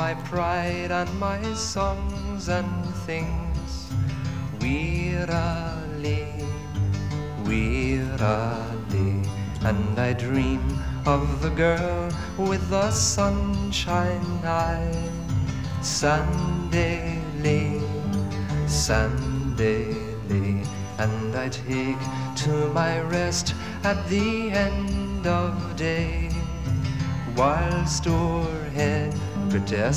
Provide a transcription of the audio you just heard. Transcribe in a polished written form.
my pride and my songs and things. Wearily, wearily, and I dream of the girl with the sunshine eye. Sandaley, Sandaley, and I take to my rest at the end of day, whilst o'erhead pretty